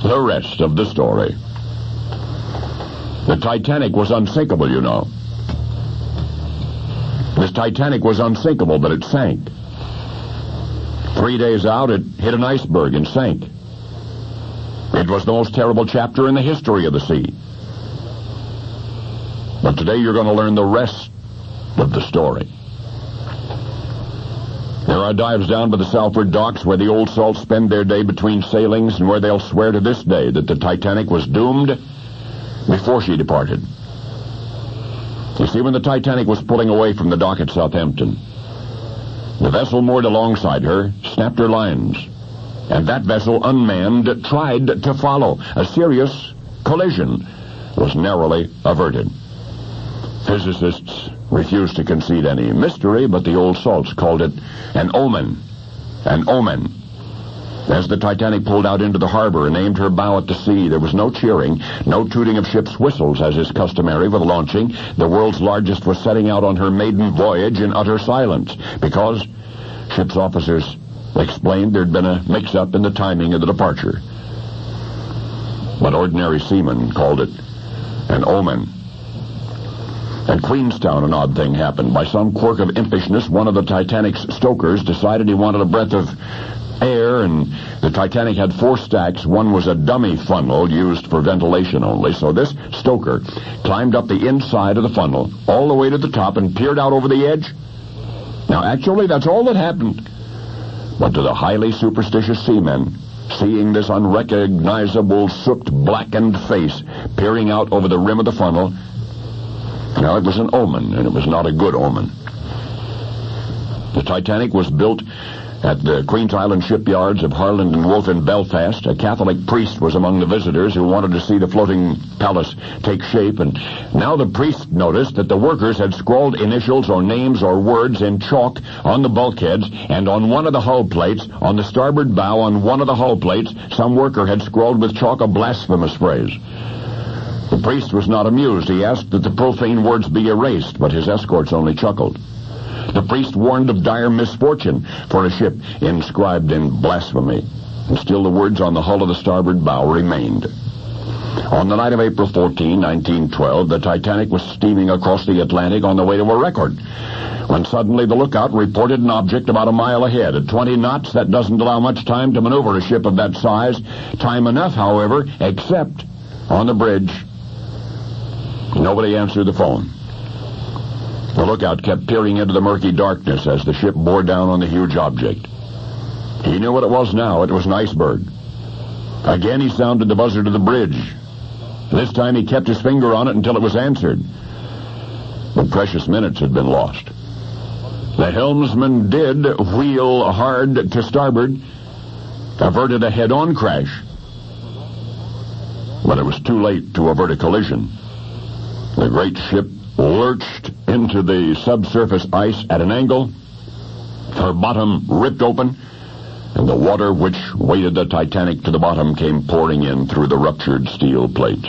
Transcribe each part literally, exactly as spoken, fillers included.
the rest of the story. The Titanic was unsinkable, you know. This Titanic was unsinkable, but it sank. Three days out, it hit an iceberg and sank. It was the most terrible chapter in the history of the sea. But today you're going to learn the rest of the story. There are dives down by the Salford docks where the old salts spend their day between sailings and where they'll swear to this day that the Titanic was doomed before she departed. You see, when the Titanic was pulling away from the dock at Southampton, the vessel moored alongside her snapped her lines, and that vessel, unmanned, tried to follow. A serious collision was narrowly averted. Physicists refused to concede any mystery, but the old salts called it an omen. An omen. As the Titanic pulled out into the harbor and aimed her bow at the sea, there was no cheering, no tooting of ships' whistles, as is customary for the launching. The world's largest was setting out on her maiden voyage in utter silence, because ship's officers explained there'd been a mix-up in the timing of the departure. But ordinary seamen called it an omen. At Queenstown, an odd thing happened. By some quirk of impishness, one of the Titanic's stokers decided he wanted a breath of air, and the Titanic had four stacks. One was a dummy funnel used for ventilation only, so this stoker climbed up the inside of the funnel all the way to the top and peered out over the edge. Now, actually, that's all that happened. But to the highly superstitious seamen, seeing this unrecognizable, soot-blackened face peering out over the rim of the funnel, now it was an omen, and it was not a good omen. The Titanic was built at the Queen's Island shipyards of Harland and Wolff in Belfast. A Catholic priest was among the visitors who wanted to see the floating palace take shape, and now the priest noticed that the workers had scrawled initials or names or words in chalk on the bulkheads, and on one of the hull plates, on the starboard bow, on one of the hull plates, some worker had scrawled with chalk a blasphemous phrase. The priest was not amused. He asked that the profane words be erased, but his escorts only chuckled. The priest warned of dire misfortune for a ship inscribed in blasphemy, and still the words on the hull of the starboard bow remained. On the night of April fourteenth, nineteen twelve, the Titanic was steaming across the Atlantic on the way to a record, when suddenly the lookout reported an object about a mile ahead. At twenty knots, that doesn't allow much time to maneuver a ship of that size. Time enough, however, except on the bridge. Nobody answered the phone. The lookout kept peering into the murky darkness as the ship bore down on the huge object. He knew what it was now. It was an iceberg. Again he sounded the buzzer to the bridge. This time he kept his finger on it until it was answered. But precious minutes had been lost. The helmsman did wheel hard to starboard, averted a head-on crash. But it was too late to avert a collision. The great ship lurched into the subsurface ice at an angle. Her bottom ripped open, and the water which weighted the Titanic to the bottom came pouring in through the ruptured steel plates.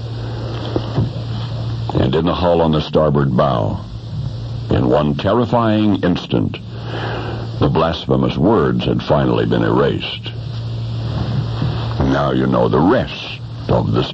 And in the hull on the starboard bow, in one terrifying instant, the blasphemous words had finally been erased. Now you know the rest of the